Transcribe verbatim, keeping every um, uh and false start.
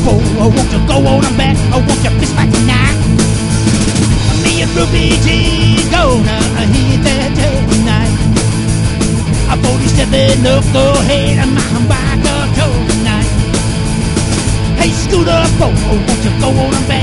four, oh, won't you go on and back? Oh, won't you fist fight tonight? Me and Ruby G's gonna hit that tonight. A forty-seven knucklehead and my bike a tonight. Hey, Scooter four, oh, won't you go on and back?